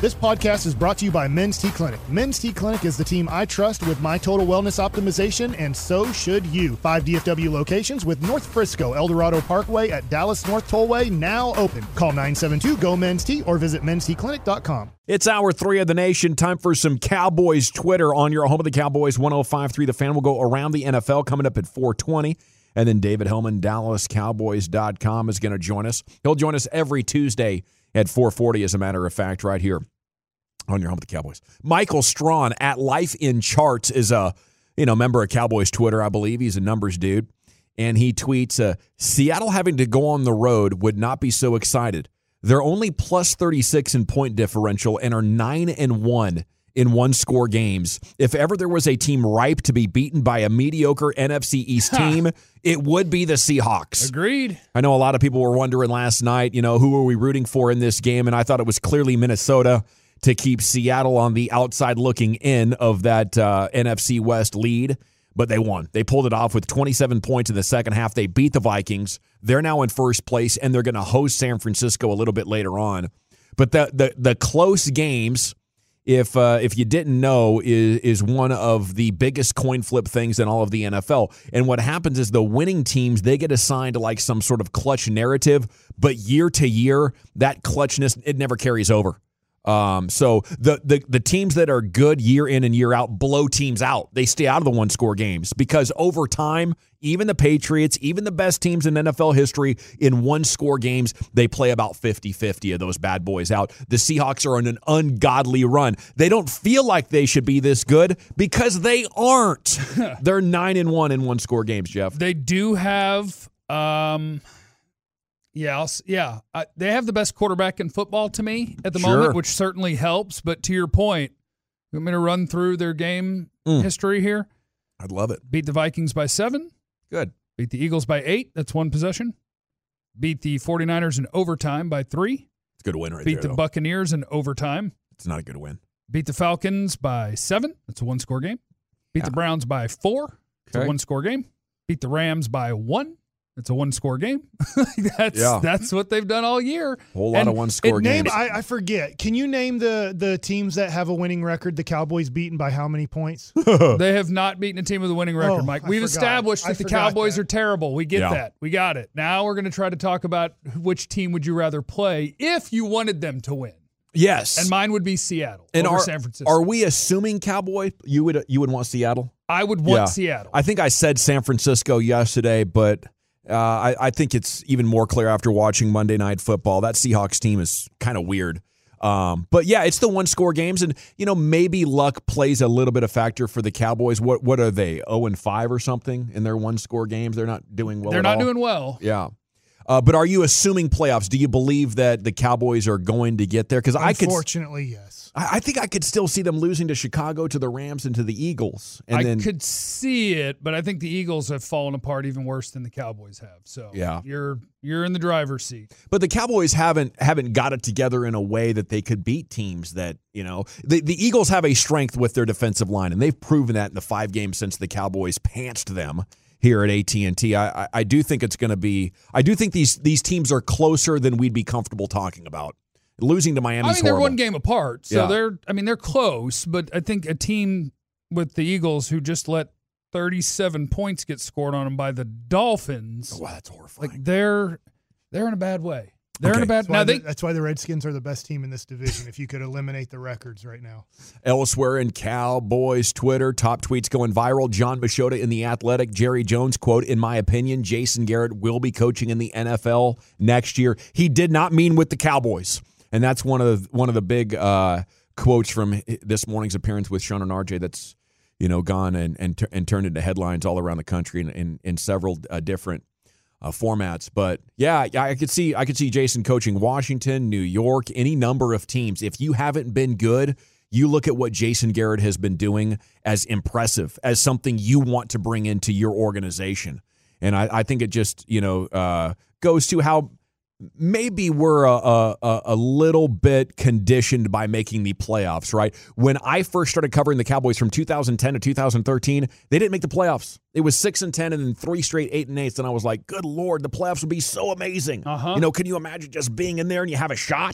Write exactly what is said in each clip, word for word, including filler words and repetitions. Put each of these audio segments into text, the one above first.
This podcast is brought to you by Men's T Clinic. Men's T Clinic is the team I trust with my total wellness optimization, and so should you. Five D F W locations with North Frisco, El Dorado Parkway at Dallas North Tollway now open. Call nine seven two, G O, Men's T or visit men's t clinic dot com. It's hour three of the nation. Time for some Cowboys Twitter on your home of the Cowboys, one oh five point three The Fan. Will go around the N F L coming up at four twenty. And then David Hellman, Dallas Cowboys dot com, is going to join us. He'll join us every Tuesday at four forty, as a matter of fact, right here on your home of the Cowboys. Michael Strawn at Life in Charts is a you know member of Cowboys Twitter, I believe. He's a numbers dude. And he tweets, uh, Seattle having to go on the road would not be so excited. They're only plus thirty-six in point differential and are nine and one in one-score games. If ever there was a team ripe to be beaten by a mediocre N F C East team, it would be the Seahawks. Agreed. I know a lot of people were wondering last night, you know, who are we rooting for in this game? And I thought it was clearly Minnesota to keep Seattle on the outside looking in of that uh, N F C West lead. But they won. They pulled it off with twenty-seven points in the second half. They beat the Vikings. They're now in first place, and they're going to host San Francisco a little bit later on. But the the, the close games, if uh, if you didn't know, is, is one of the biggest coin flip things in all of the N F L. And what happens is the winning teams, they get assigned to like some sort of clutch narrative, but year to year, that clutchness, it never carries over. Um, so the, the the teams that are good year in and year out blow teams out. They stay out of the one-score games because over time, even the Patriots, even the best teams in N F L history, in one-score games, they play about fifty-fifty of those bad boys out. The Seahawks are on an ungodly run. They don't feel like they should be this good because they aren't. They're nine and one in one-score games, Jeff. They do have... Um... Yeah, I'll, yeah. Uh, they have the best quarterback in football to me at the Sure. moment, which certainly helps. But to your point, you want me to run through their game Mm. history here? I'd love it. Beat the Vikings by seven. Good. Beat the Eagles by eight. That's one possession. Beat the 49ers in overtime by three. It's a good win right Beat there, the though. Buccaneers in overtime. It's not a good win. Beat the Falcons by seven. That's a one-score game. Beat Yeah. the Browns by four. It's Okay. a one-score game. Beat the Rams by one. It's a one-score game. that's Yeah. that's what they've done all year. Whole lot And of one-score it- Name, games. I, I forget. Can you name the the teams that have a winning record? The Cowboys beaten by how many points? They have not beaten a team with a winning record, Oh, Mike. I We've forgot. established I that the forgot Cowboys that. are terrible. We get Yeah. that. We got it. Now we're going to try to talk about which team would you rather play if you wanted them to win. Yes. And mine would be Seattle And over are, San Francisco. are we assuming Cowboy? You would you would want Seattle? I would want Yeah. Seattle. I think I said San Francisco yesterday, but uh, I, I think it's even more clear after watching Monday Night Football. That Seahawks team is kind of weird. Um, but yeah, it's the one-score games, and you know maybe luck plays a little bit of factor for the Cowboys. What what are they? oh and five or something in their one-score games? They're not doing well. They're at not all. doing well. Yeah. Uh, but are you assuming playoffs? Do you believe that the Cowboys are going to get there? Because I could, Unfortunately, yes. I I think I could still see them losing to Chicago, to the Rams, and to the Eagles. And I then, could see it, but I think the Eagles have fallen apart even worse than the Cowboys have. So Yeah. you're you're in the driver's seat. but the Cowboys haven't haven't got it together in a way that they could beat teams that you know. The the Eagles have a strength with their defensive line, and they've proven that in the five games since the Cowboys pantsed them here at A T and T. I, I, I do think it's going to be. I do think these these teams are closer than we'd be comfortable talking about. Losing to Miami. I mean, they're horrible. one game apart, so Yeah. they're. I mean, they're close, but I think a team with the Eagles who just let thirty-seven points get scored on them by the Dolphins, Wow, that's horrifying. like they're they're in a bad way. They're in Okay. a bad. That's why, Now the, they. that's why the Redskins are the best team in this division. If you could eliminate the records right now. Elsewhere in Cowboys Twitter, top tweets going viral. John Machota in The Athletic. Jerry Jones, quote, in my opinion, Jason Garrett will be coaching in the N F L next year. He did not mean with the Cowboys. And that's one of the, one of the big uh, quotes from this morning's appearance with Sean and R J that's, you know, gone and and, t- and turned into headlines all around the country in, in, in several uh, different Uh, formats. But yeah, I could see I could see Jason coaching Washington, New York, any number of teams. If you haven't been good, you look at what Jason Garrett has been doing as impressive, as something you want to bring into your organization. And I, I think it just, you know, uh, goes to how maybe we're a, a, a little bit conditioned by making the playoffs, right? When I first started covering the Cowboys from two thousand ten to two thousand thirteen, they didn't make the playoffs. It was six and ten and then three straight eight and eights. And I was like, good Lord, the playoffs would be so amazing. Uh-huh. You know, can you imagine just being in there and you have a shot?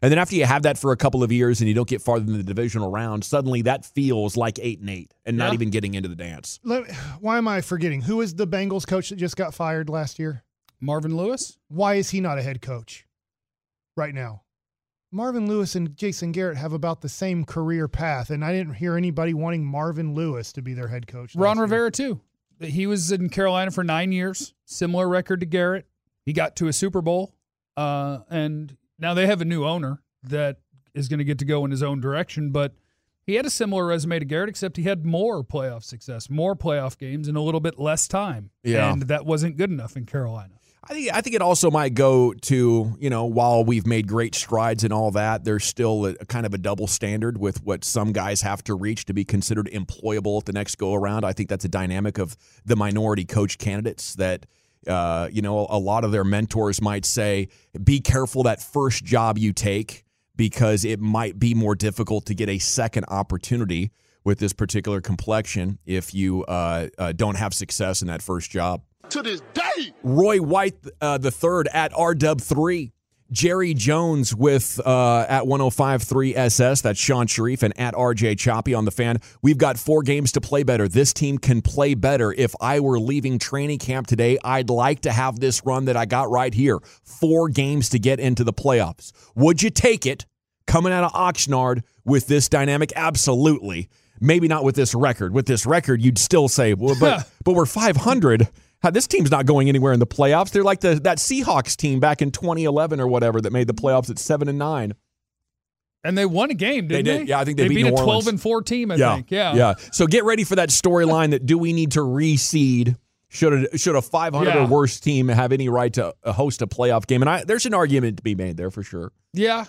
And then after you have that for a couple of years and you don't get farther than the divisional round, suddenly that feels like eight and eight and yeah. not even getting into the dance. Let, why am I forgetting? Who is the Bengals coach that just got fired last year? Marvin Lewis. Why is he not a head coach right now? Marvin Lewis and Jason Garrett have about the same career path, and I didn't hear anybody wanting Marvin Lewis to be their head coach. Ron Rivera, too. He was in Carolina for nine years, similar record to Garrett. He got to a Super Bowl, uh, and now they have a new owner that is going to get to go in his own direction, but he had a similar resume to Garrett, except he had more playoff success, more playoff games, and a little bit less time. Yeah. And that wasn't good enough in Carolina. I think I think it also might go to, you know, while we've made great strides and all that, there's still a, a kind of a double standard with what some guys have to reach to be considered employable at the next go-around. I think that's a dynamic of the minority coach candidates that, uh, you know, a lot of their mentors might say, be careful that first job you take because it might be more difficult to get a second opportunity with this particular complexion if you uh, uh, don't have success in that first job. To this day. Roy White uh, the third at R W three. Jerry Jones with uh, at one oh five point three S S. That's Sean Sharif and at R J Choppy on the Fan. We've got four games to play better. This team can play better. If I were leaving training camp today, I'd like to have this run that I got right here. Four games to get into the playoffs. Would you take it coming out of Oxnard with this dynamic? Absolutely. Maybe not with this record. With this record, you'd still say, well, but but we're five hundred. This team's not going anywhere in the playoffs. They're like the that Seahawks team back in twenty eleven or whatever that made the playoffs at seven and nine. And they won a game, didn't they? They did. Yeah, I think they, they beat, beat New a Orleans. twelve and four team, I yeah. think. Yeah. Yeah. So get ready for that storyline that do we need to reseed? Should a, should a five hundred yeah. or worse team have any right to host a playoff game? And I, there's an argument to be made there for sure. Yeah.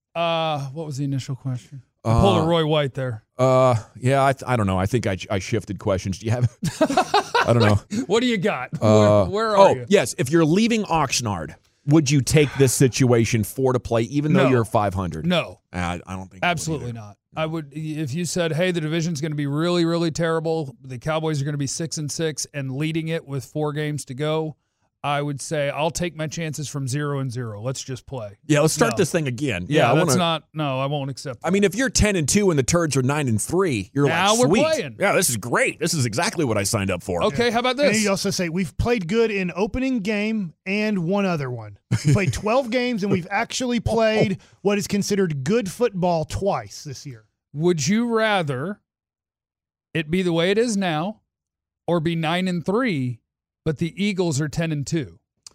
Uh, what was the initial question? I pulled a Roy White there. Uh, yeah, I, I don't know. I think I, I shifted questions. Do you have? I don't know. What do you got? Uh, where, where are oh, you? yes. If you're leaving Oxnard, would you take this situation for to play, even though No. you're five hundred? No. I, I don't think. Absolutely I would not. I would, if you said, hey, the division's going to be really, really terrible, the Cowboys are going to be six and six and leading it with four games to go, I would say I'll take my chances from zero and zero. Let's just play. Yeah, let's start No. this thing again. Yeah, Yeah, I that's wanna, not. No, I won't accept that. I mean, if you're ten and two and the Turds are nine and three, you're Now like, we're sweet. playing. Yeah, this is great. This is exactly what I signed up for. Okay, how about And then this? you also say we've played good in opening game and one other one. We played twelve games and we've actually played what is considered good football twice this year. Would you rather it be the way it is now or be nine and three, but the Eagles are ten and two?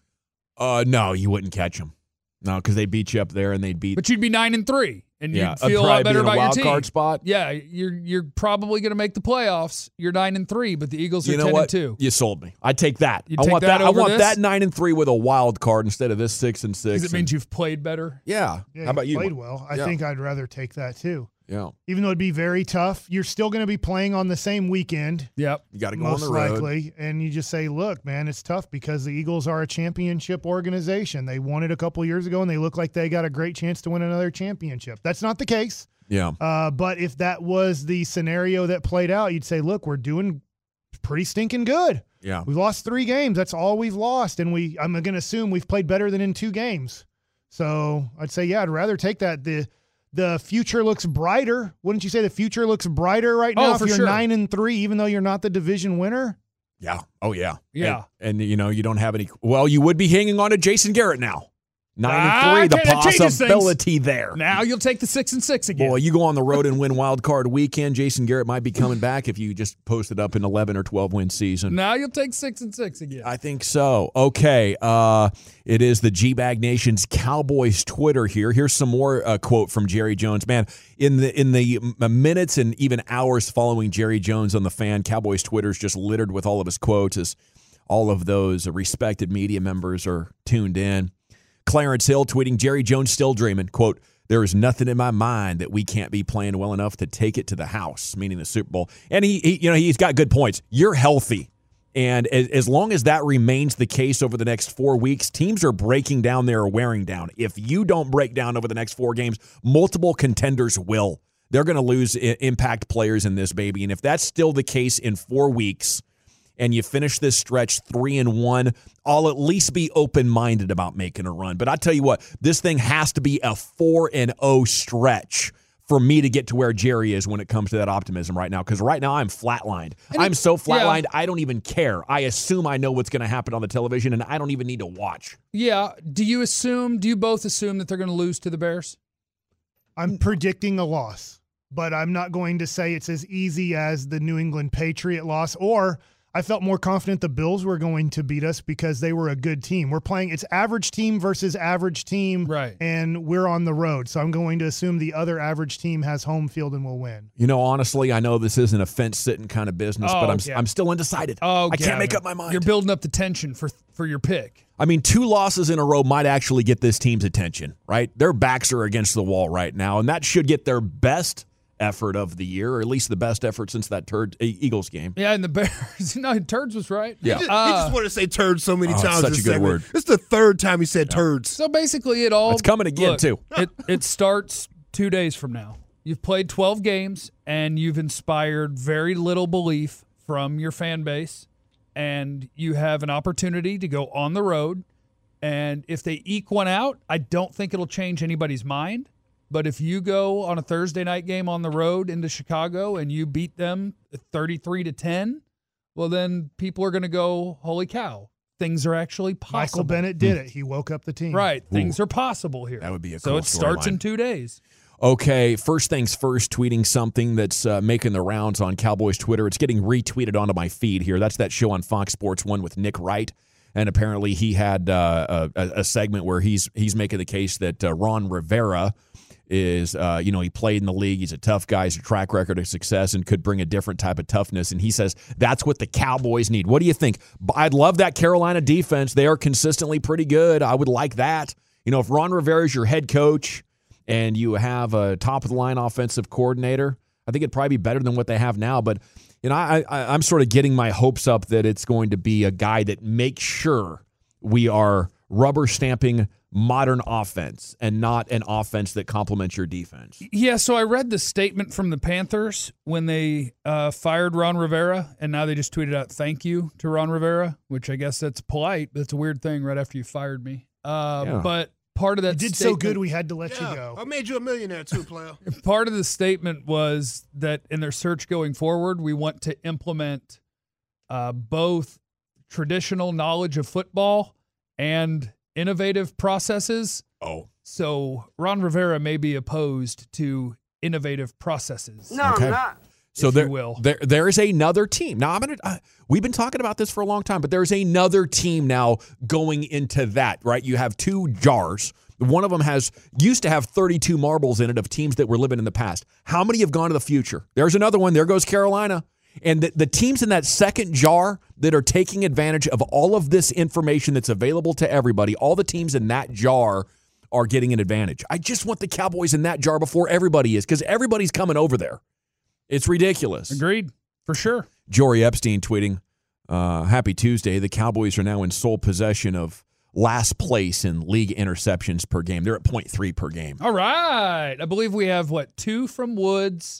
Uh, no, you wouldn't catch them. No, because they beat you up there and they'd beat. But you'd be nine and three, and yeah, you'd feel a lot probably better be in a about your wild team. card spot. Yeah, you're you're probably going to make the playoffs. You're nine and three, but the Eagles are You know ten what? and two. You sold me. I'd take that. You'd I take want that that. I over want this? that nine and three with a wild card instead of this six and six. Because it means you've played better. Yeah. Yeah, How about you? Played well. I Yeah. think I'd rather take that too. Yeah. Even though it'd be very tough, you're still going to be playing on the same weekend. Yep. You got to go Most on the road. likely. And you just say, look, man, it's tough because the Eagles are a championship organization. They won it a couple years ago, and they look like they got a great chance to win another championship. That's not the case. Yeah. Uh, but if that was the scenario that played out, you'd say, look, we're doing pretty stinking good. Yeah. We've lost three games. That's all we've lost. And we I'm going to assume we've played better than in two games. So I'd say, yeah, I'd rather take that. The The future looks brighter. Wouldn't you say the future looks brighter right now Oh, if for you're sure. nine and three, even though you're not the division winner? Yeah. Oh, yeah. Yeah. And, and, you know, you don't have any. Well, you would be hanging on to Jason Garrett now. Nine Ah, and three, okay, the that changes things. possibility there. Now you'll take the six and six again. Boy, you go on the road and win wild card weekend. Jason Garrett might be coming back if you just posted up an eleven or twelve win season. now you'll take six and six again. I think so. Okay. Uh, it is the G-Bag Nation's Cowboys Twitter here. Here's some more uh, quote from Jerry Jones. Man, in the in the m- minutes and even hours following Jerry Jones on the Fan, Cowboys Twitter is just littered with all of his quotes as all of those respected media members are tuned in. Clarence Hill tweeting, Jerry Jones still dreaming. Quote, there is nothing in my mind that we can't be playing well enough to take it to the house, meaning the Super Bowl. And he, he you know, he's got good points. You're healthy. And as, as long as that remains the case over the next four weeks, teams are breaking down there or wearing down. If you don't break down over the next four games, multiple contenders will. They're going to lose I- impact players in this baby. And if that's still the case in four weeks, and you finish this stretch three and one, I'll at least be open-minded about making a run. But I tell you what, this thing has to be a four and oh stretch for me to get to where Jerry is when it comes to that optimism right now. Because right now I'm flatlined. And I'm it- so flatlined, yeah. I don't even care. I assume I know what's going to happen on the television, and I don't even need to watch. Yeah. Do you assume, do you both assume that they're going to lose to the Bears? I'm predicting a loss, but I'm not going to say it's as easy as the New England Patriot loss, or I felt more confident the Bills were going to beat us because they were a good team. We're playing, it's average team versus average team, Right. and we're on the road. So I'm going to assume the other average team has home field and will win. You know, honestly, I know this isn't a fence-sitting kind of business, Oh, but I'm yeah. I'm still undecided. Oh, I can't Gavin, make up my mind. You're building up the tension for for your pick. I mean, two losses in a row might actually get this team's attention, right? Their backs are against the wall right now, and that should get their best effort of the year, or at least the best effort since that turd Eagles game. Yeah, and the Bears. No, Turds was right. Yeah. He just, Uh, he just wanted to say turds so many Oh, it's times. such this a good segment. word. This is the third time he said turds. So basically, it all It's coming again, look, too. It it starts two days from now. You've played twelve games, and you've inspired very little belief from your fan base, and you have an opportunity to go on the road. And if they eke one out, I don't think it'll change anybody's mind. But if you go on a Thursday night game on the road into Chicago and you beat them thirty-three to ten, well, then people are going to go, holy cow, things are actually possible. Michael Bennett did it. He woke up the team. Right. Things are possible here. That would be a So cool it starts storyline. in two days. Okay, first things first, tweeting something that's uh, making the rounds on Cowboys Twitter. It's getting retweeted onto my feed here. That's that show on Fox Sports one with Nick Wright. And apparently he had uh, a, a segment where he's he's making the case that uh, Ron Rivera is, uh, you know, he played in the league. He's a tough guy. He's a track record of success and could bring a different type of toughness. And he says that's what the Cowboys need. What do you think? I'd love that Carolina defense. They are consistently pretty good. I would like that. You know, if Ron Rivera is your head coach and you have a top-of-the-line offensive coordinator, I think it'd probably be better than what they have now. But, you know, I, I, I'm sort of getting my hopes up that it's going to be a guy that makes sure we are rubber stamping modern offense and not an offense that complements your defense. Yeah, so I read the statement from the Panthers when they uh, fired Ron Rivera, and now they just tweeted out thank you to Ron Rivera, which I guess that's polite, but it's a weird thing right after you fired me. Uh, Yeah. But part of that You did so statement- good we had to let Yeah, you go. I made you a millionaire too, player. Part of the statement was that in their search going forward, we want to implement uh, both traditional knowledge of football and innovative processes. Oh. So Ron Rivera may be opposed to innovative processes. No, Okay. I'm not. So if there, you will. there, there is another team. Now, I'm gonna. Uh, we've been talking about this for a long time, but there's another team now going into that. Right? You have two jars. One of them has used to have thirty-two marbles in it of teams that were living in the past. How many have gone to the future? There's another one. There goes Carolina. And the, the teams in that second jar that are taking advantage of all of this information that's available to everybody, all the teams in that jar are getting an advantage. I just want the Cowboys in that jar before everybody is, because everybody's coming over there. It's ridiculous. Agreed, for sure. Jory Epstein tweeting, uh, happy Tuesday. The Cowboys are now in sole possession of last place in league interceptions per game. They're at point three per game. All right. I believe we have, what, two from Woods,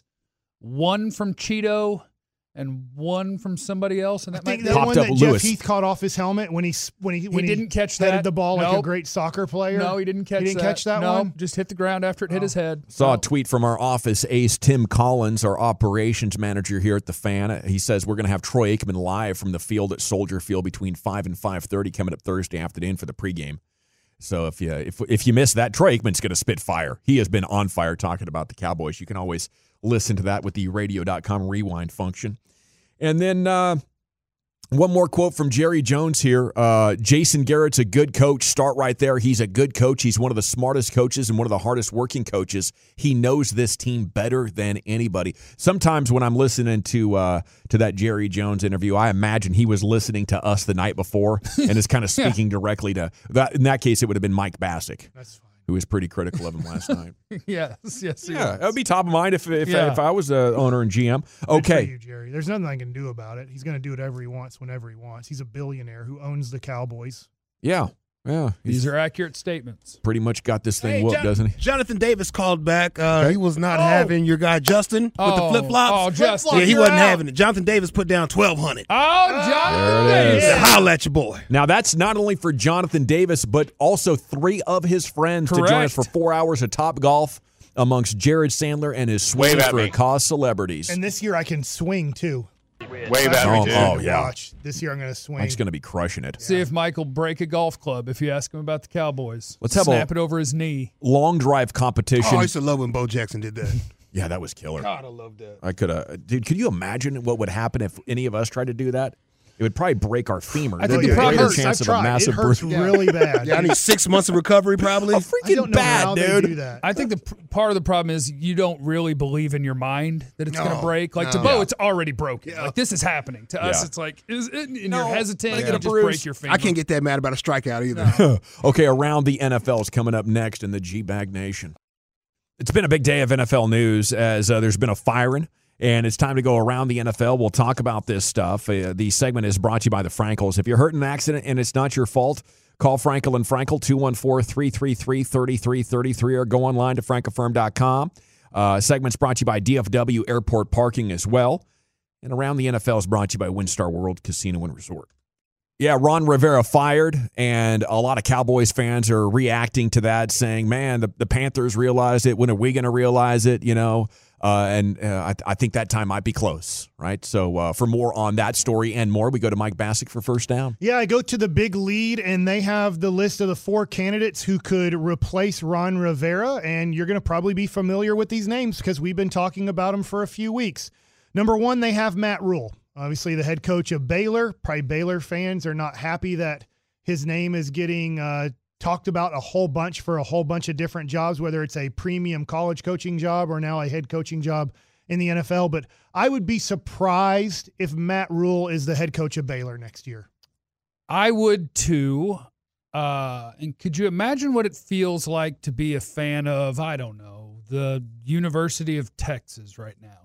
one from Cheeto, and one from somebody else. And I that think might that Popped one up that Lewis. Jeff Heath caught off his helmet when he when he when he, didn't catch headed that. the ball like a Nope. great soccer player. No, he didn't catch He didn't that. catch that no, one? just hit the ground after it hit his head. Saw a No. tweet from our office ace, Tim Collins, our operations manager here at the Fan. He says we're going to have Troy Aikman live from the field at Soldier Field between five and five thirty coming up Thursday afternoon for the pregame. So if you if if you miss that, Troy Aikman's going to spit fire. He has been on fire talking about the Cowboys. You can always listen to that with the radio dot com rewind function. And then uh, one more quote from Jerry Jones here. Uh, Jason Garrett's a good coach. Start right there. He's a good coach. He's one of the smartest coaches and one of the hardest working coaches. He knows this team better than anybody. Sometimes when I'm listening to uh, to that Jerry Jones interview, I imagine he was listening to us the night before and is kind of speaking directly to that. In that case, it would have been Mike Bassick, That's fine. who was pretty critical of him last night. yes, yes. he Yeah, was. that would be top of mind if if, Yeah. if I was the owner and G M. Good for Okay. you, Jerry. There's nothing I can do about it. He's going to do whatever he wants whenever he wants. He's a billionaire who owns the Cowboys. Yeah. Yeah, These he's are accurate statements. pretty much got this thing Hey, whooped, Jon- doesn't he? Jonathan Davis called back. Uh, He was not Oh. having your guy Justin with Oh. the flip flops. Oh, Justin, Yeah, he you're wasn't out. having it. Jonathan Davis put down twelve hundred. Oh, Jonathan There it Davis. is. Yeah, holla at your boy. Now, that's not only for Jonathan Davis, but also three of his friends to join us for Correct. four hours of Top Golf amongst Jared Sandler and his Swing Wave at for a me. Cause celebrities. And this year I can swing too. Wave That's at Oh, me, fun dude. oh, to yeah. watch. This year I'm going to swing. Mike's going to be crushing it. See if Mike will break a golf club if you ask him about the Cowboys. Let's have Snap a- it over his knee. Long drive Oh, competition. I used to love when Bo Jackson did that. Yeah, that was killer. God, I love that. I could have, dude. Could you imagine what would happen if any of us tried to do that? It would probably break our femur. I There'd think be it a greater hurts. chance I've of a tried. massive It hurts bruise. really bad. Yeah, I need six months of recovery probably. Oh, I freaking don't know bad, how dude. they do that. I think the p- part of the problem is you don't really believe in your mind that it's going to No, break. Like to no. Bo, Yeah. it's already broken. Yeah. Like this is happening. To us, Yeah. it's like, is it? And No, you're hesitant. I You get a just bruise. break your finger. I can't get that mad about a strikeout either. Okay, around the N F L is coming up next in the G-Bag Nation. It's been a big day of N F L news as uh, there's been a firing, and it's time to go around the N F L. We'll talk about this stuff. Uh, the segment is brought to you by the Frankels. If you're hurt in an accident and it's not your fault, call Frankel and Frankel, two one four, three three three, three three three three, or go online to frank affirm dot com. Uh, segment's brought to you by D F W Airport Parking as well. And around the N F L is brought to you by WinStar World Casino and Resort. Yeah, Ron Rivera fired, and a lot of Cowboys fans are reacting to that, saying, man, the, the Panthers realized it. When are we going to realize it? You know, uh, and uh, I, I think that time might be close, right? So uh, for more on that story and more, we go to Mike Bassick for First Down. Yeah, I go to the big lead, and they have the list of the four candidates who could replace Ron Rivera, and you're going to probably be familiar with these names because we've been talking about them for a few weeks. Number one, they have Matt Rule, obviously the head coach of Baylor. Probably Baylor fans are not happy that his name is getting uh, talked about a whole bunch for a whole bunch of different jobs, whether it's a premium college coaching job or now a head coaching job in the N F L. But I would be surprised if Matt Rule is the head coach of Baylor next year. I would too. Uh, and could you imagine what it feels like to be a fan of, I don't know, the University of Texas right now?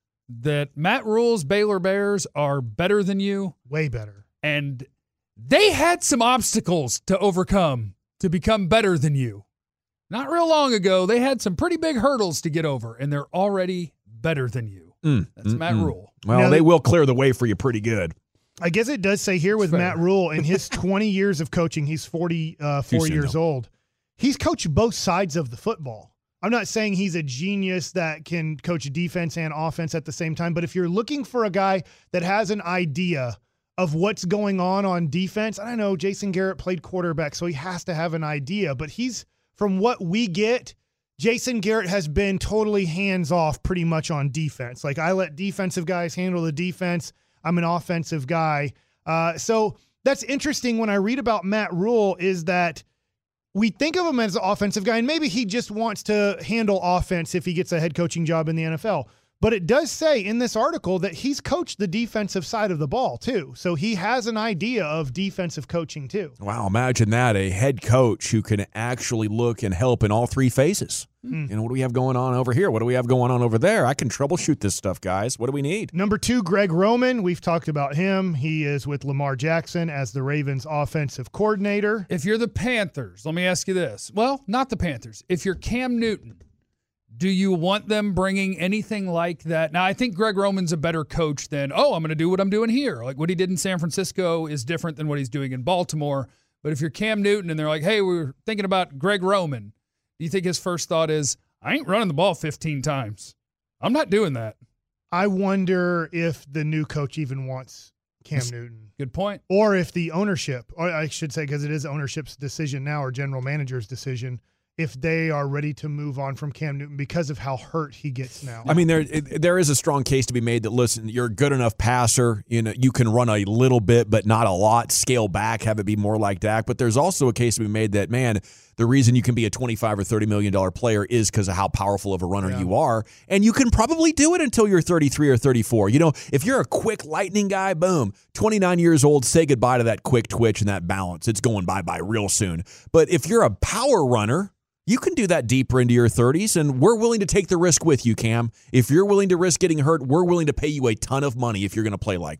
That Matt Rule's Baylor Bears are better than you, Way better. and they had some obstacles to overcome to become better than you. Not real long ago, they had some pretty big hurdles to get over, and they're already better than you. Mm, That's mm, Matt mm. Rule. Well, Now, they will clear the way for you pretty good. I guess it does say here with Fair. Matt Rule, in his twenty years of coaching, he's forty-four Too soon, years though. old. He's coached both sides of the football. I'm not saying he's a genius that can coach defense and offense at the same time, but if you're looking for a guy that has an idea of what's going on on defense, I don't know, Jason Garrett played quarterback, so he has to have an idea, but he's, from what we get, Jason Garrett has been totally hands-off pretty much on defense. Like, I let defensive guys handle the defense. I'm an offensive guy. Uh, so that's interesting when I read about Matt Rule is that we think of him as an offensive guy, and maybe he just wants to handle offense if he gets a head coaching job in the N F L. But it does say in this article that he's coached the defensive side of the ball, too. So he has an idea of defensive coaching, too. Wow, imagine that, a head coach who can actually look and help in all three phases. Mm. You know, what do we have going on over here? What do we have going on over there? I can troubleshoot this stuff, guys. What do we need? Number two, Greg Roman. We've talked about him. He is with Lamar Jackson as the Ravens offensive coordinator. If you're the Panthers, let me ask you this. Well, not the Panthers. If you're Cam Newton, do you want them bringing anything like that? Now, I think Greg Roman's a better coach than, oh, I'm going to do what I'm doing here. Like what he did in San Francisco is different than what he's doing in Baltimore. But if you're Cam Newton and they're like, hey, we're thinking about Greg Roman, do you think his first thought is, I ain't running the ball fifteen times. I'm not doing that. I wonder if the new coach even wants Cam Newton. Good point. Or if the ownership, or I should say because it is ownership's decision now or general manager's decision, if they are ready to move on from Cam Newton because of how hurt he gets now. I mean, there it, there is a strong case to be made that, listen, you're a good enough passer. You know, you can run a little bit, but not a lot. Scale back, have it be more like Dak. But there's also a case to be made that, man, the reason you can be a twenty-five or thirty million dollars player is because of how powerful of a runner Yeah. you are. And you can probably do it until you're thirty-three or thirty-four. You know, if you're a quick lightning guy, boom, twenty-nine years old, say goodbye to that quick twitch and that balance. It's going bye-bye real soon. But if you're a power runner, you can do that deeper into your thirties, and we're willing to take the risk with you, Cam. If you're willing to risk getting hurt, we're willing to pay you a ton of money if you're going to play like that.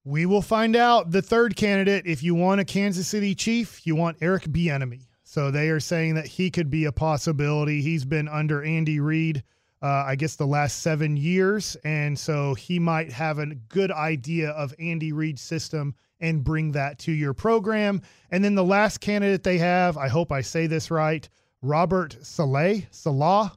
We will find out. The third candidate, if you want a Kansas City Chief, you want Eric Bieniemy. So they are saying that he could be a possibility. He's been under Andy Reid, uh, I guess, the last seven years. And so he might have a good idea of Andy Reid's system and bring that to your program. And then the last candidate they have, I hope I say this right, Robert Saleh, Salah,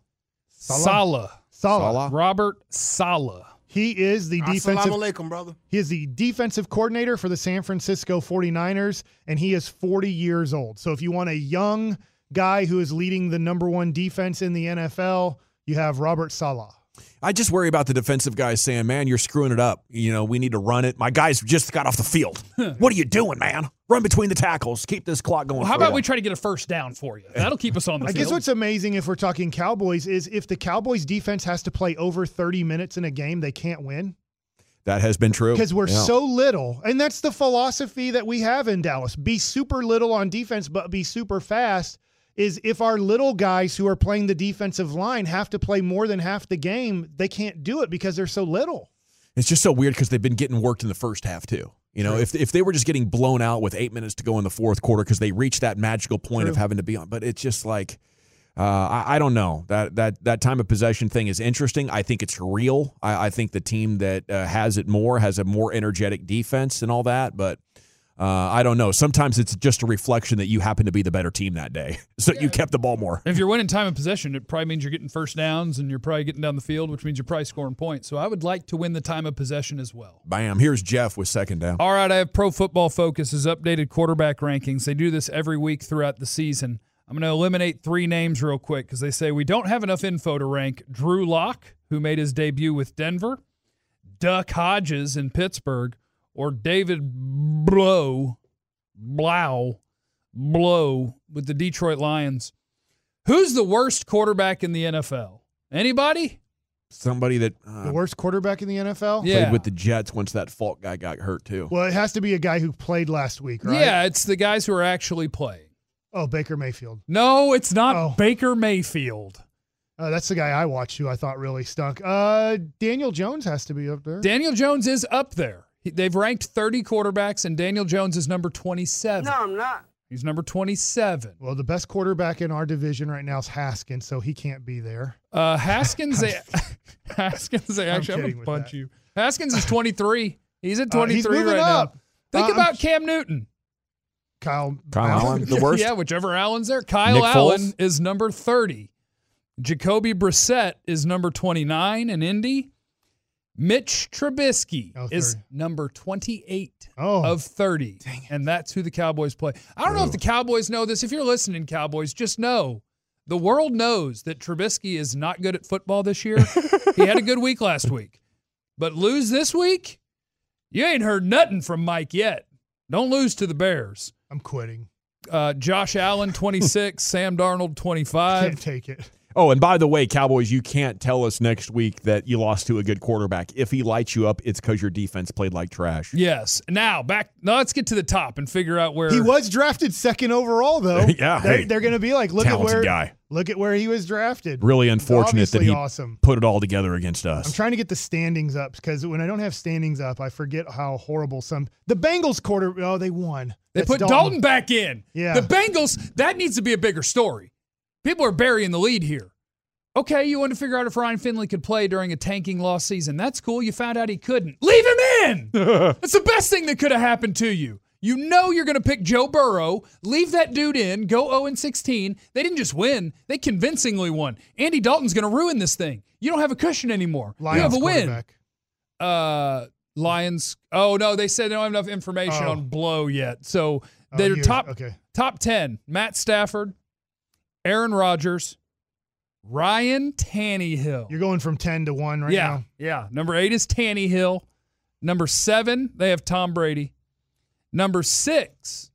Saleh. Saleh. Robert Saleh. He is the defensive Assalamu alaikum, brother. He is the defensive coordinator for the San Francisco forty-niners, and he is forty years old. So if you want a young guy who is leading the number one defense in the N F L, you have Robert Saleh. I just worry about the defensive guys saying, man, you're screwing it up. You know, we need to run it. My guys just got off the field. What are you doing, man? Run between the tackles. Keep this clock going. Well, how about we try to get a first down for you? That'll keep us on the I field. guess what's amazing if we're talking Cowboys is if the Cowboys defense has to play over thirty minutes in a game, they can't win. That has been true. Because we're Yeah. so little. And that's the philosophy that we have in Dallas. Be super little on defense, but be super fast. Is if our little guys who are playing the defensive line have to play more than half the game, they can't do it because they're so little. It's just so weird because they've been getting worked in the first half too. You know, True. if if they were just getting blown out with eight minutes to go in the fourth quarter because they reached that magical point True. of having to be on, but it's just like, uh, I, I don't know. That that that time of possession thing is interesting. I think it's real. I, I think the team that uh, has it more has a more energetic defense and all that, but. Uh, I don't know. Sometimes it's just a reflection that you happen to be the better team that day. So yeah. You kept the ball more. If you're winning time of possession, it probably means you're getting first downs and you're probably getting down the field, which means you're probably scoring points. So I would like to win the time of possession as well. Bam. Here's Jeff with second down. All right, I have Pro Football Focus's updated quarterback rankings. They do this every week throughout the season. I'm going to eliminate three names real quick because they say we don't have enough info to rank Drew Lock, who made his debut with Denver, Duck Hodges in Pittsburgh, or David Blow, Blau, Blow with the Detroit Lions. Who's the worst quarterback in the N F L? Anybody? Somebody that uh, The worst quarterback in the N F L? Yeah. played with the Jets once that Falk guy got hurt too. Well, it has to be a guy who played last week, right? Yeah, it's the guys who are actually playing. Oh, Baker Mayfield. No, it's not Oh. Baker Mayfield. Uh, that's the guy I watched who I thought really stunk. Uh, Daniel Jones has to be up there. Daniel Jones is up there. He- They've ranked thirty quarterbacks, and Daniel Jones is number twenty-seven. No, I'm not. He's number twenty-seven. Well, the best quarterback in our division right now is Haskins, so he can't be there. Uh, Haskins, they, Haskins, they I'm actually, I'm, kidding gonna with punch that. you. Haskins is twenty-three. He's at Uh, twenty-three he's moving right up. now. Think Uh, I'm about sh- Cam Newton. Kyle, Kyle Allen, the worst. Yeah, whichever Allen's there. Kyle Nick Allen Foles? is number thirty. Jacoby Brissett is number twenty-nine in Indy. Mitch Trubisky Oh, is thirty. number twenty-eight Oh. of thirty. And that's who the Cowboys play. I don't know if the Cowboys know this. If you're listening, Cowboys, just know the world knows that Trubisky is not good at football this year. He had a good week last week. But lose this week, you ain't heard nothing from Mike yet. Don't lose to the Bears. I'm quitting. Uh, Josh Allen, twenty-six. Sam Darnold, twenty-five. Can't take it. Oh, and by the way, Cowboys, you can't tell us next week that you lost to a good quarterback. If he lights you up, it's because your defense played like trash. Yes. Now, back. Now let's get to the top and figure out where. He was drafted second overall, though. Yeah, They're, hey, they're going to be like, look at talented where guy. look at where he was drafted. Really unfortunate that Obviously he awesome. put it all together against us. I'm trying to get the standings up because when I don't have standings up, I forget how horrible some. The Bengals quarter. Oh, they won. They That's put Dalton. back in. Yeah. The Bengals, that needs to be a bigger story. People are burying the lead here. Okay, you wanted to figure out if Ryan Finley could play during a tanking loss season. That's cool. You found out he couldn't. Leave him in. That's the best thing that could have happened to you. You know you're going to pick Joe Burrow. Leave that dude in. Go oh and sixteen. They didn't just win. They convincingly won. Andy Dalton's going to ruin this thing. You don't have a cushion anymore. Lions you have a win. quarterback. Uh, Lions. Oh, no, they said they don't have enough information Oh. on Blow yet. So Oh, they're he was- top Okay. top ten. Matt Stafford, Aaron Rodgers, Ryan Tannehill. You're going from ten to one right yeah, now. yeah. Number eight is Tannehill. Number seven, they have Tom Brady. Number six,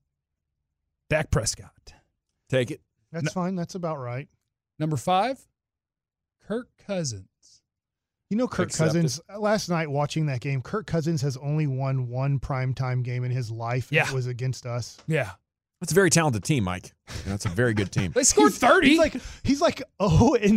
Dak Prescott. Take it. That's fine. That's about right. Number five, Kirk Cousins. You know, Kirk Accepted. Cousins, last night watching that game, Kirk Cousins has only won one primetime game in his life. and Yeah. It was against us. Yeah. That's a very talented team, Mike. That's a very good team. They scored thirty. He's like, he's like, oh, and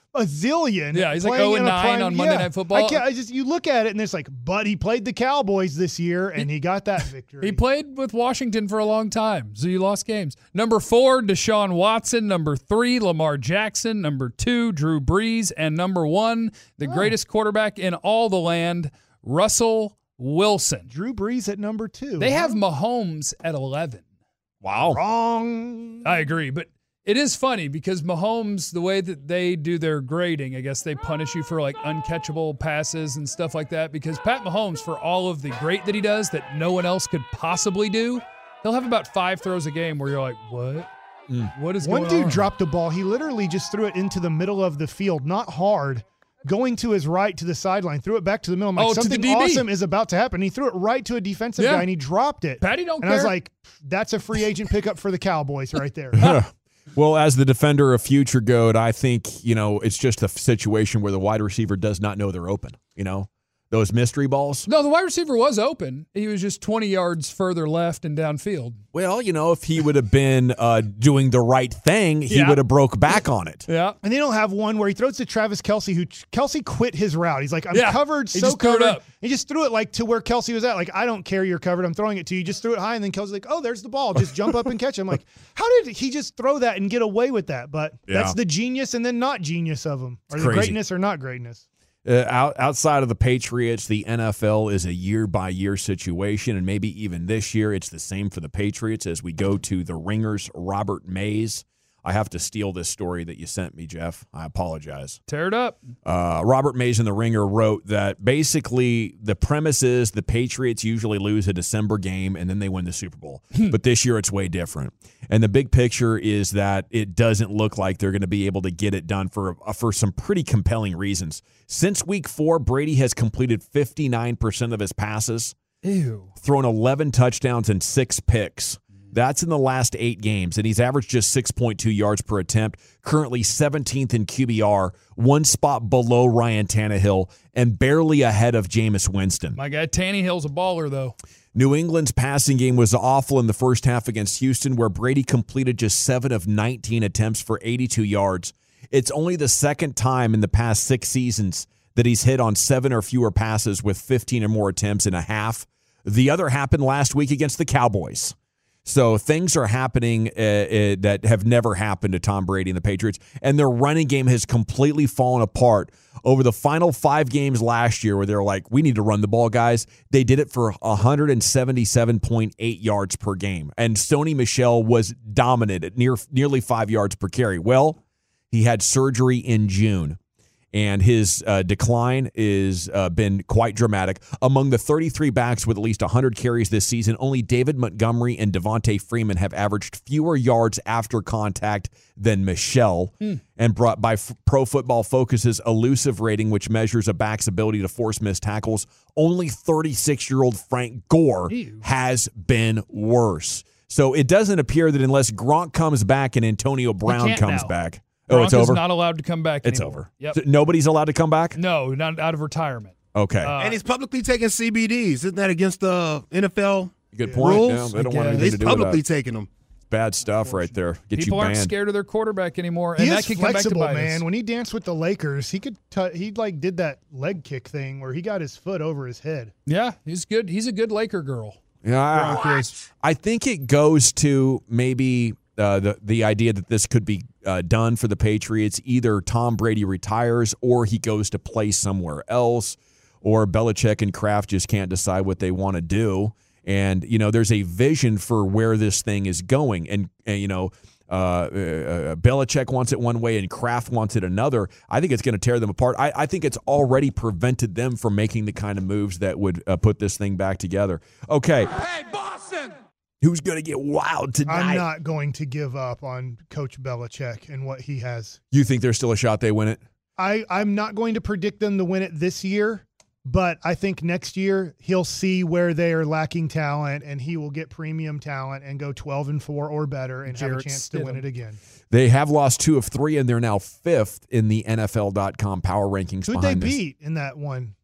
a zillion. Yeah, he's like playing oh in and a nine prime- on Monday yeah. Night Football. I, can't, I just you look at it and it's like, but he played the Cowboys this year and he got that victory. He played with Washington for a long time, so you lost games. Number four, Deshaun Watson. Number three, Lamar Jackson. Number two, Drew Brees. And number one, the Oh. greatest quarterback in all the land, Russell Wilson. Drew Brees at number two. They huh? have Mahomes at eleven. Wow. Wrong. I agree, but it is funny because Mahomes, the way that they do their grading, I guess they punish you for like uncatchable passes and stuff like that because Pat Mahomes, for all of the great that he does that no one else could possibly do, he'll have about five throws a game where you're like, what? Mm. What is One going dude on? dropped the ball. He literally just threw it into the middle of the field, not hard, going to his right to the sideline, threw it back to the middle. I'm like, Oh, to the something D B. awesome is about to happen. He threw it right to a defensive Yeah. guy, and he dropped it. Patty don't and care. I was like, that's a free agent pickup for the Cowboys right there. Well, as the defender of future goat, I think, you know, it's just a situation where the wide receiver does not know they're open, you know? Those mystery balls. No, the wide receiver was open. He was just twenty yards further left and downfield. Well, you know, if he would have been uh, doing the right thing, he Yeah. would have broke back on it. Yeah. And they don't have one where he throws to Travis Kelce, who Kelce quit his route. He's like, I'm Yeah. covered, He so just threw it covered. up. He just threw it like to where Kelce was at. Like, I don't care, you're covered. I'm throwing it to you. Just threw it high, and then Kelce's like, oh, there's the ball. Just jump up and catch it. I'm like, how did he just throw that and get away with that? But Yeah. that's the genius and then not genius of him, or It's the crazy. greatness or not greatness. Uh, out, outside of the Patriots, the N F L is a year-by-year situation, and maybe even this year it's the same for the Patriots as we go to the Ringer's Robert Mays. I have to steal this story that you sent me, Jeff. I apologize. Tear it up. Uh, Robert Mays in the Ringer wrote that basically the premise is the Patriots usually lose a December game and then they win the Super Bowl. But this year it's way different. And the big picture is that it doesn't look like they're going to be able to get it done for, for some pretty compelling reasons. Since week four, Brady has completed fifty-nine percent of his passes, Ew. thrown eleven touchdowns and six picks. That's in the last eight games, and he's averaged just six point two yards per attempt, currently seventeenth in Q B R, one spot below Ryan Tannehill, and barely ahead of Jameis Winston. My guy Tannehill's a baller, though. New England's passing game was awful in the first half against Houston, where Brady completed just seven of nineteen attempts for eighty-two yards. It's only the second time in the past six seasons that he's hit on seven or fewer passes with fifteen or more attempts in a half. The other happened last week against the Cowboys. So things are happening uh, uh, that have never happened to Tom Brady and the Patriots, and their running game has completely fallen apart over the final five games last year where they're like, we need to run the ball, guys. They did it for one seventy-seven point eight yards per game, and Sony Michel was dominant at near, nearly five yards per carry. Well, he had surgery in June, and his uh, decline is uh, been quite dramatic. Among the thirty-three backs with at least one hundred carries this season, only David Montgomery and Devontae Freeman have averaged fewer yards after contact than Michel, mm. and brought by F- Pro Football Focus's elusive rating, which measures a back's ability to force missed tackles. Only thirty-six-year-old Frank Gore Ew. has been worse. So it doesn't appear that unless Gronk comes back and Antonio Brown can't comes now. back. Gronk Oh, it's over? is not allowed to come back It's anymore. over. Yep. So nobody's allowed to come back? No, not out of retirement. Okay. Uh, And he's publicly taking C B Ds. Isn't that against the N F L Good point. rules? No, they don't I want guess. anything He's to do publicly with that. taking them. Bad stuff right there. Get People you aren't banned. scared of their quarterback anymore, He and that is can come back to flexible, bite man. us. When he danced with the Lakers, he could t- he like did that leg kick thing where he got his foot over his head. Yeah, he's good. He's a good Laker girl. Yeah, Gronk I, is. I think it goes to maybe uh, the the idea that this could be uh, done for the Patriots. Either Tom Brady retires or he goes to play somewhere else, or Belichick and Kraft just can't decide what they want to do. And, you know, there's a vision for where this thing is going. And, and you know, uh, uh, Belichick wants it one way and Kraft wants it another. I think it's going to tear them apart. I, I think it's already prevented them from making the kind of moves that would uh, put this thing back together. Okay. Hey, Boston! Who's going to get wild tonight? I'm not going to give up on Coach Belichick and what he has. You think there's still a shot they win it? I, I'm not going to predict them to win it this year, but I think next year he'll see where they are lacking talent and he will get premium talent and go twelve and four or better and have Jarrett a chance to Stidham. win it again. They have lost two of three, and they're now fifth in the N F L dot com power rankings. Who'd they behind this. beat in that one?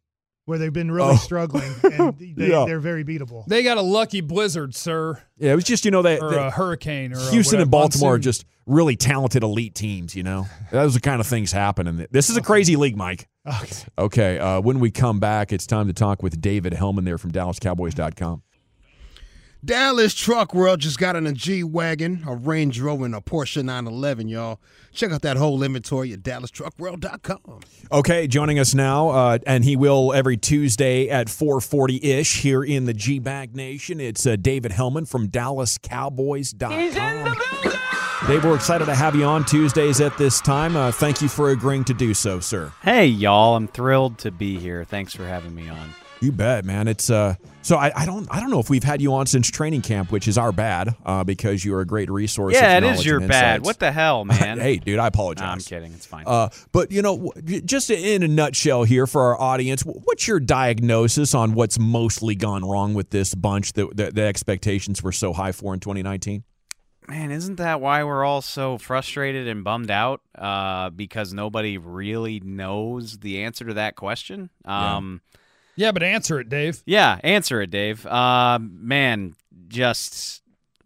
where they've been really Oh. struggling, and they, Yeah. they're very beatable. They got a lucky blizzard, sir, Yeah, it was just, you know, they, or they- a hurricane, or Houston a, and Baltimore are monsoon. just really talented elite teams, you know. Those are the kind of things happen. And this is a crazy league, Mike. Okay. Okay, uh, when we come back, it's time to talk with David Hellman there from Dallas Cowboys dot com. Dallas Truck World just got in a G-Wagon, a Range Rover, and a Porsche nine eleven, y'all. Check out that whole inventory at Dallas Truck World dot com. Okay, joining us now, uh, and he will every Tuesday at four forty-ish here in the G-Bag Nation. It's uh, David Hellman from Dallas Cowboys dot com. He's in the building! Dave, we're excited to have you on Tuesdays at this time. Uh, thank you for agreeing to do so, sir. Hey, y'all. I'm thrilled to be here. Thanks for having me on. You bet, man. It's uh, so I, I don't I don't know if we've had you on since training camp, which is our bad, uh, because you're a great resource. Yeah, of it is knowledge your and bad. insights. What the hell, man? Hey, dude, I apologize. No, I'm kidding. It's fine. Uh, but you know, w- just in a nutshell here for our audience, what's your diagnosis on what's mostly gone wrong with this bunch that the, the expectations were so high for in twenty nineteen? Man, isn't that why we're all so frustrated and bummed out? Uh, because nobody really knows the answer to that question. Um, Yeah, but answer it, Dave. yeah. answer it, Dave. Uh, man, just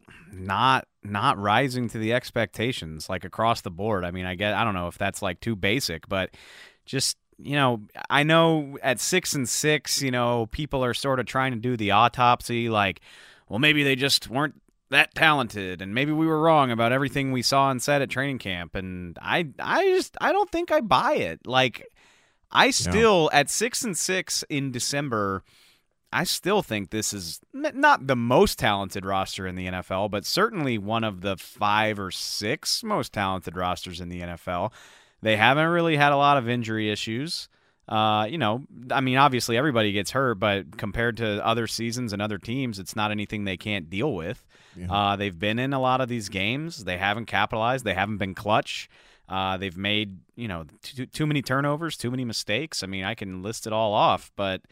not not rising to the expectations like across the board. I mean, I get I don't know if that's like too basic, but just you know, I know at six and six, you know, people are sort of trying to do the autopsy, like, well, maybe they just weren't that talented, and maybe we were wrong about everything we saw and said at training camp. And I, I just, I don't think I buy it. Like, I still at six and six in December, I still think this is n- not the most talented roster in the N F L, but certainly one of the five or six most talented rosters in the N F L. They haven't really had a lot of injury issues. Uh, you know, I mean, obviously everybody gets hurt, but compared to other seasons and other teams, it's not anything they can't deal with. Yeah. Uh, they've been in a lot of these games. They haven't capitalized. They haven't been clutch. Uh, they've made, you know, too, too many turnovers, too many mistakes. I mean, I can list it all off, but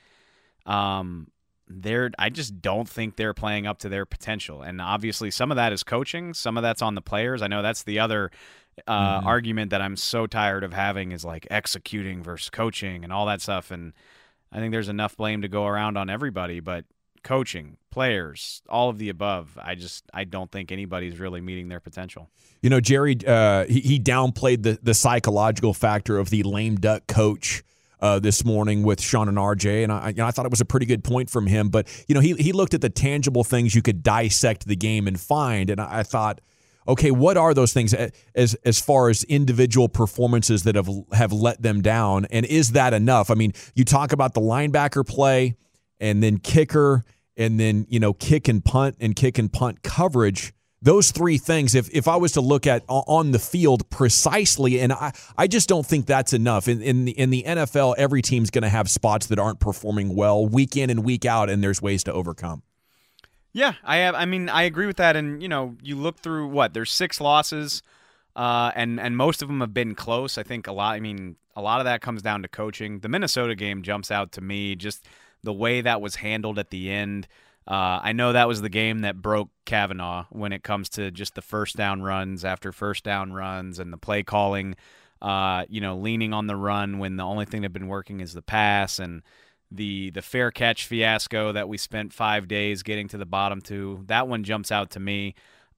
um, they're, I just don't think they're playing up to their potential. And obviously some of that is coaching. Some of that's on the players. I know that's the other uh, mm-hmm. argument that I'm so tired of having is like executing versus coaching and all that stuff. And I think there's enough blame to go around on everybody, but coaching, players, all of the above, I just I don't think anybody's really meeting their potential. You know, Jerry, uh, he, he downplayed the, the psychological factor of the lame duck coach uh, this morning with Sean and R J, and I, you know, I thought it was a pretty good point from him. But, you know, he, he looked at the tangible things you could dissect the game and find, and I, I thought, okay, what are those things as as far as individual performances that have have let them down, and is that enough? I mean, you talk about the linebacker play, and then kicker, and then, you know, kick and punt and kick and punt coverage. Those three things, if if I was to look at on the field precisely, and I, I just don't think that's enough. In in the, in the N F L, every team's going to have spots that aren't performing well week in and week out, and there's ways to overcome. Yeah, I have. I mean, I agree with that. And, you know, you look through what, there's six losses, uh, and, and most of them have been close. I think a lot, I mean, a lot of that comes down to coaching. The Minnesota game jumps out to me, just the way that was handled at the end. Uh, I know that was the game that broke Kavanaugh when it comes to just the first down runs after first down runs and the play calling, uh, you know, leaning on the run when the only thing that had been working is the pass, and the the fair catch fiasco that we spent five days getting to the bottom to. That one jumps out to me.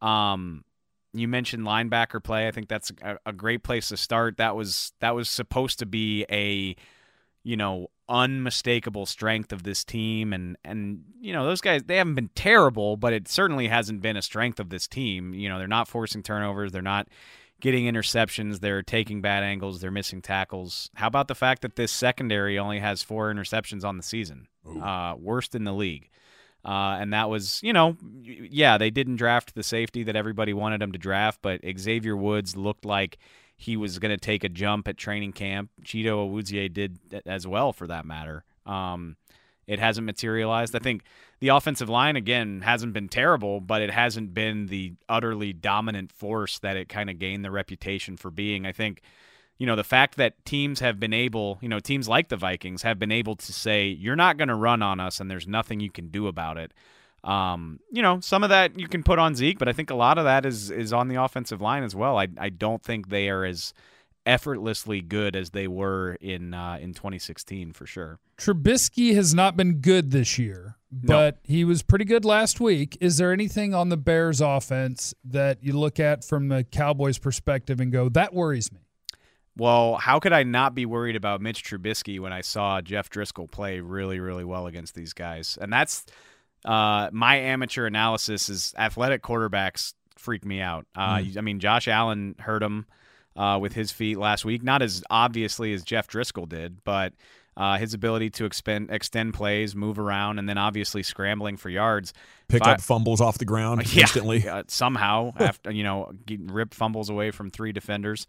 Um, you mentioned linebacker play. I think that's a, a great place to start. That was that was supposed to be a, you know, unmistakable strength of this team, and and you know, those guys, they haven't been terrible, but it certainly hasn't been a strength of this team. You know, they're not forcing turnovers, they're not getting interceptions, they're taking bad angles, they're missing tackles. How about the fact that this secondary only has four interceptions on the season? Uh, worst in the league. Uh, and that was, you know, yeah, they didn't draft the safety that everybody wanted them to draft, but Xavier Woods looked like he was going to take a jump at training camp. Cheeto Awuzie did as well, for that matter. Um, it hasn't materialized. I think the offensive line, again, hasn't been terrible, but it hasn't been the utterly dominant force that it kind of gained the reputation for being. I think, you know, the fact that teams have been able, you know, teams like the Vikings have been able to say, you're not going to run on us and there's nothing you can do about it. Um, you know, some of that you can put on Zeke, but I think a lot of that is is on the offensive line as well. I I don't think they are as effortlessly good as they were in uh, in twenty sixteen for sure. Trubisky has not been good this year, but no. he was pretty good last week. Is there anything on the Bears offense that you look at from the Cowboys perspective and go, that worries me? Well, how could I not be worried about Mitch Trubisky when I saw Jeff Driscoll play really, really well against these guys? And that's uh, my amateur analysis is athletic quarterbacks freak me out. Uh, mm. I mean, Josh Allen hurt him uh, with his feet last week, not as obviously as Jeff Driscoll did, but uh, his ability to expend, extend plays, move around, and then obviously scrambling for yards. Pick I, up fumbles off the ground yeah, instantly. Uh, somehow, after you know, rip fumbles away from three defenders.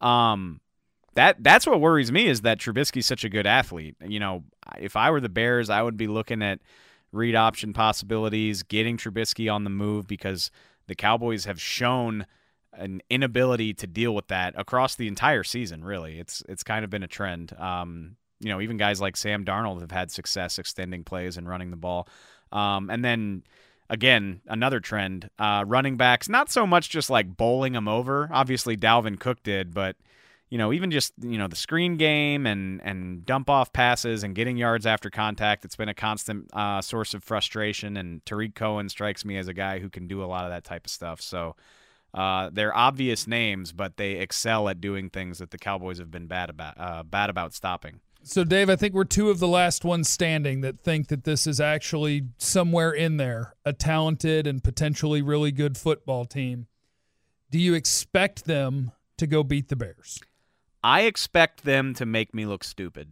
Um, that that's what worries me is that Trubisky's such a good athlete. You know, if I were the Bears, I would be looking at read option possibilities, getting Trubisky on the move, because the Cowboys have shown an inability to deal with that across the entire season, really. It's it's kind of been a trend. Um, you know, even guys like Sam Darnold have had success extending plays and running the ball. Um, and then, again, another trend, uh, running backs, not so much just like bowling them over. Obviously, Dalvin Cook did, but, you know, even just, you know, the screen game and, and dump-off passes and getting yards after contact, it's been a constant uh, source of frustration, and Tariq Cohen strikes me as a guy who can do a lot of that type of stuff. So uh, they're obvious names, but they excel at doing things that the Cowboys have been bad about, uh, bad about stopping. So, Dave, I think we're two of the last ones standing that think that this is actually somewhere in there, a talented and potentially really good football team. Do you expect them to go beat the Bears? I expect them to make me look stupid.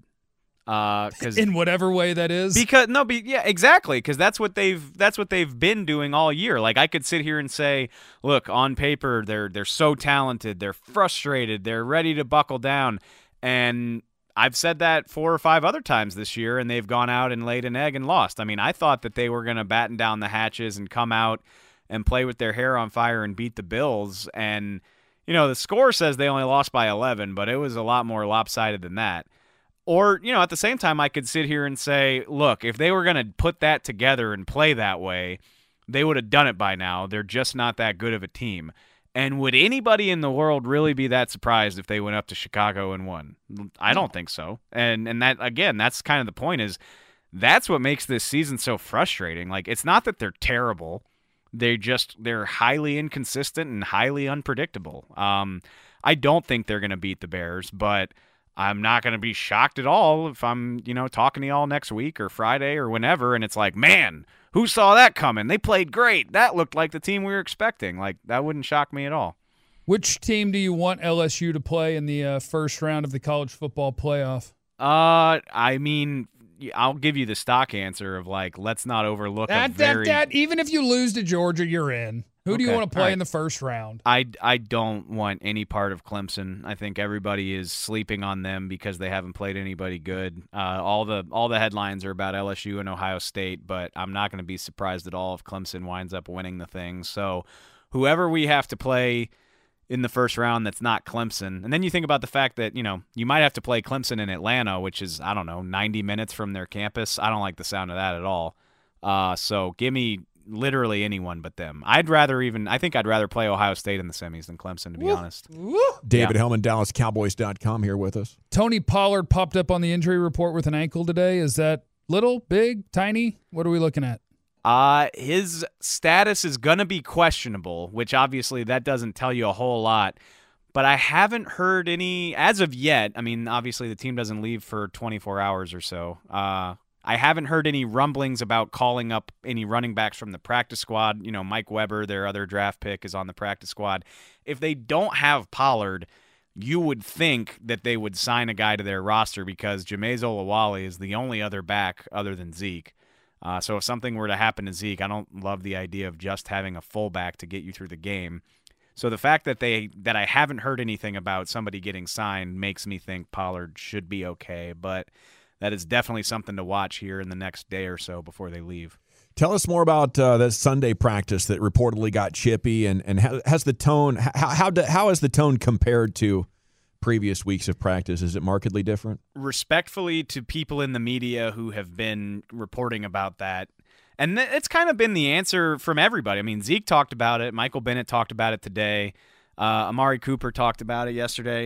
Uh, cause, in whatever way that is? Because no, be, yeah, exactly. Because that's what they've that's what they've been doing all year. Like, I could sit here and say, look, on paper, they're they're so talented, they're frustrated, they're ready to buckle down, and I've said that four or five other times this year, and they've gone out and laid an egg and lost. I mean, I thought that they were going to batten down the hatches and come out and play with their hair on fire and beat the Bills. And, you know, the score says they only lost by eleven, but it was a lot more lopsided than that. Or, you know, at the same time, I could sit here and say, look, if they were going to put that together and play that way, they would have done it by now. They're just not that good of a team. And would anybody in the world really be that surprised if they went up to Chicago and won? I don't think so. And and that, again, that's kind of the point, is that's what makes this season so frustrating. Like, it's not that they're terrible. They just, they're highly inconsistent and highly unpredictable. Um, I don't think they're going to beat the Bears, but I'm not going to be shocked at all if I'm, you know, talking to y'all next week or Friday or whenever, and it's like, man, who saw that coming? They played great. That looked like the team we were expecting. Like, that wouldn't shock me at all. Which team do you want L S U to play in the uh, first round of the college football playoff? Uh, I mean, I'll give you the stock answer of, like, let's not overlook that, a very... That, that, even if you lose to Georgia, you're in. Who okay. do you want to play right. in the first round? I, I don't want any part of Clemson. I think everybody is sleeping on them because they haven't played anybody good. Uh, all the all the headlines are about L S U and Ohio State, but I'm not going to be surprised at all if Clemson winds up winning the thing. So whoever we have to play in the first round that's not Clemson, and then you think about the fact that, you know, you might have to play Clemson in Atlanta, which is, I don't know, ninety minutes from their campus. I don't like the sound of that at all. Uh, so give me literally anyone but them. I'd rather even, I think I'd rather play Ohio State in the semis than Clemson, to be Woo. honest. Woo. David yeah. Hellman, Dallas Cowboys dot com here with us. Tony Pollard popped up on the injury report with an ankle today. Is that little, big, tiny? What are we looking at? Uh, his status is going to be questionable, which obviously that doesn't tell you a whole lot. But I haven't heard any, as of yet, I mean, obviously the team doesn't leave for twenty-four hours or so. Uh, I haven't heard any rumblings about calling up any running backs from the practice squad. You know, Mike Weber, their other draft pick, is on the practice squad. If they don't have Pollard, you would think that they would sign a guy to their roster because Jameis Olawale is the only other back other than Zeke. Uh, so if something were to happen to Zeke, I don't love the idea of just having a fullback to get you through the game. So the fact that they that I haven't heard anything about somebody getting signed makes me think Pollard should be okay, but that is definitely something to watch here in the next day or so before they leave. Tell us more about uh, that Sunday practice that reportedly got chippy, and and has the tone how how do, how has the tone compared to previous weeks of practice? Is it markedly different? Respectfully to people in the media who have been reporting about that, and th- it's kind of been the answer from everybody. I mean, Zeke talked about it. Michael Bennett talked about it today. Uh, Amari Cooper talked about it yesterday.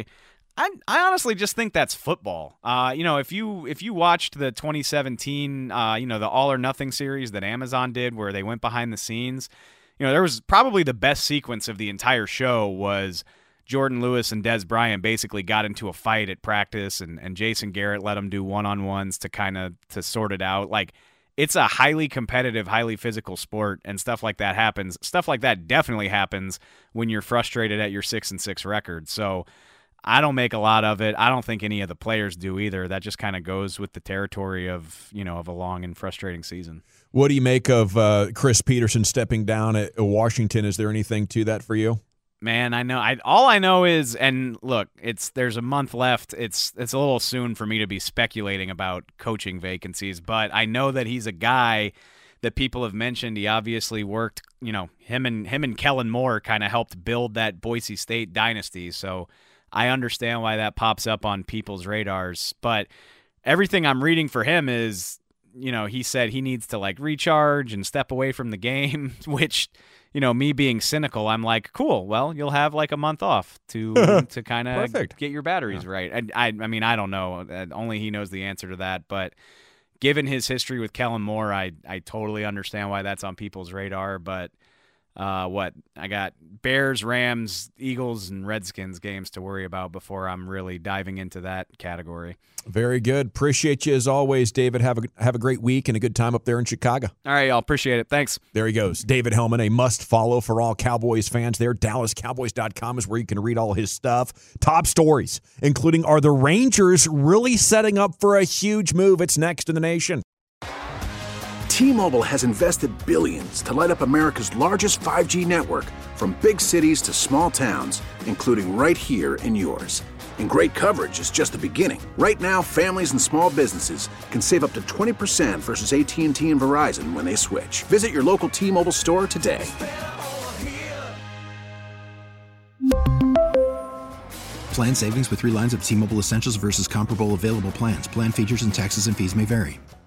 I I honestly just think that's football. Uh, you know, if you if you watched the twenty seventeen, uh, you know, the All or Nothing series that Amazon did, where they went behind the scenes, you know, there was probably the best sequence of the entire show was Jordan Lewis and Dez Bryant basically got into a fight at practice, and, and Jason Garrett let them do one-on-ones to kind of to sort it out. Like, it's a highly competitive, highly physical sport, and stuff like that happens. Stuff like that definitely happens when you're frustrated at your six and six record. So I don't make a lot of it. I don't think any of the players do either. That just kind of goes with the territory of, you know, of a long and frustrating season. What do you make of uh, Chris Peterson stepping down at Washington? Is there anything to that for you? Man, I know. I all I know is, and look, it's there's a month left. It's it's a little soon for me to be speculating about coaching vacancies, but I know that he's a guy that people have mentioned. He obviously worked, you know, him and him and Kellen Moore kind of helped build that Boise State dynasty. So I understand why that pops up on people's radars. But everything I'm reading for him is, you know, he said he needs to like recharge and step away from the game, which, you know, me being cynical, I'm like, cool. Well, you'll have like a month off to to kind of get your batteries yeah. right. And I, I mean, I don't know. Only he knows the answer to that. But given his history with Kellen Moore, I I totally understand why that's on people's radar. But uh, what I got Bears, Rams, Eagles, and Redskins games to worry about before I'm really diving into that category. Very good. Appreciate you as always, David. Have a have a great week and a good time up there in Chicago. All right, y'all. Appreciate it. Thanks. There he goes. David Hellman, a must-follow for all Cowboys fans there. Dallas Cowboys dot com is where you can read all his stuff. Top stories, including are the Rangers really setting up for a huge move? It's next in the nation. T-Mobile has invested billions to light up America's largest five G network, from big cities to small towns, including right here in yours. And great coverage is just the beginning. Right now, families and small businesses can save up to twenty percent versus A T and T and Verizon when they switch. Visit your local T-Mobile store today. Plan savings with three lines of T-Mobile Essentials versus comparable available plans. Plan features and taxes and fees may vary.